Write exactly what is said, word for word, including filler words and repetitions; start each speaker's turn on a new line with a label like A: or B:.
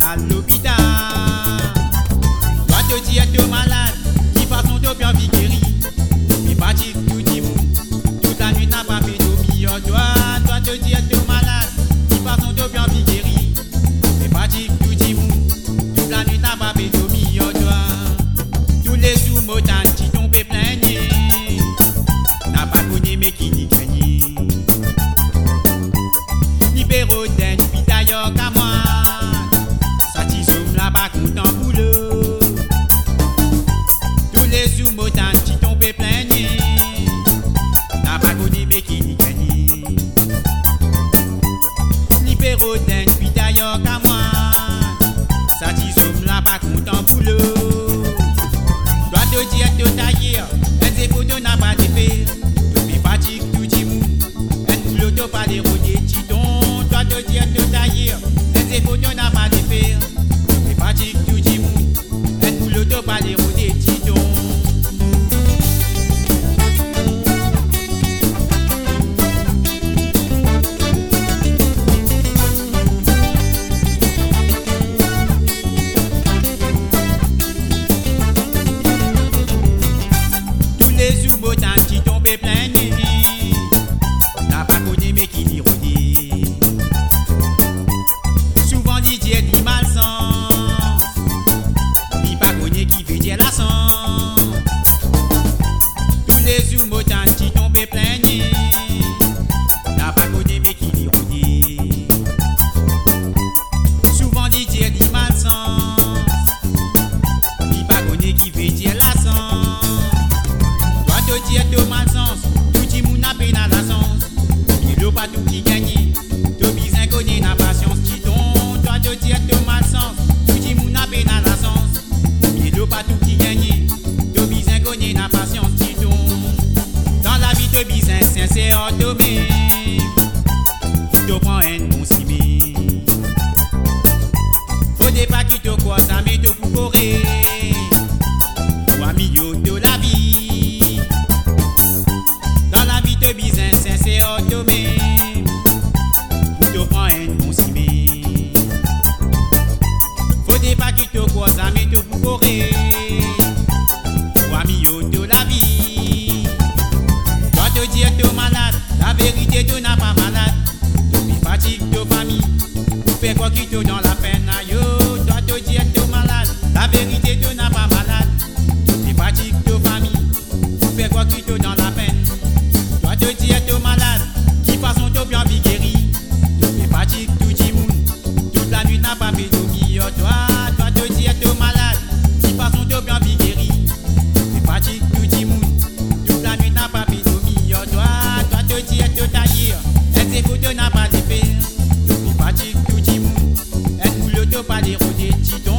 A: à l'hôpital. Toi te dis être malade, qui façon de bien guéri. Mais pas dit tout dit mou, toute la nuit n'a pas fait dormir. Toi, toi te dis être malade, qui façon de bien guéri. Mais pas dit tout dit mou, toute la nuit n'a pas fait dormir. Toi, tous les jours motards qui tombent plaigner, n'a pas connu mais qui n'y gagne. Libéraux d'un puis d'ailleurs qu'à moi, ça t'y somme là-bas content boulot. Tous les jours motards qui tombent plaigner, n'a pas connu mais qui n'y gagne. Libéraux d'un puis d'ailleurs qu'à moi, ça t'y somme là-bas content boulot. Toi te dire te tailler, un zéro de n'a pas d'effet. Tout mes fatigues, tout dit mou, un boulot de pas d'érodé titon. Toi te dire te tailler, un zéro de n'a pas d'effet. Tout mes fatigues, tout dit mou, un boulot de pas d'érodé titon. Les jours motards qui tombent plaigner, n'a pas connu mais qui n'y rodé. Souvent l'idée dit malsens, il pas connu qui veut dire la sens. Tous les jours motards qui tombent plaigner, n'a pas connu mais qui n'y rodé. Souvent l'idée dit malsens, il pas connu qui veut dire la sens. Te dire de malsens, tout le monde n'a pas la sens. Il n'y a pas tout qui gagne, tout bizarre connaît la patience qui tombe. Toi te dire de malsens, tout le monde n'a pas la sens. Il n'y a pas tout qui gagne, tout bizarre connaît la patience qui tombe. Dans la vie de bizarre, sincère, tomber, tu prends un bon cimé. Faut pas qui te croise, ça met te pour courir. Ou à milieu de la vie. Dans la vie de bizarre, sincère, tomber, tu prends un bon cimé. Faut pas qui te croise, ça met te pour courir. Ou à milieu de la vie. Toi te dire que tu es malade, la vérité tu n'as pas malade. Tu fatigues de famille, tu fais quoi qui te dans la peine. Yo, toi te dire que tu es malade, la vérité tu n'as pas malade. Tu fatigues de famille, tu fais quoi qui te dans la peine. Toi te dire que tu es malade, qui façon te bien guéri. Tu fatigues tout dit moun, toute la nuit n'a pas fait dormir. Toi, toi te dire que tu es malade, qui façon te bien guéri. Tu fatigues tout dit moun, toute la nuit n'a pas fait dormir. Toi, toi te dire que tu tailles, un zéro de n'a pas d'effet. Tu fatigues tout dit moun, un boulot de pas d'érodé titon.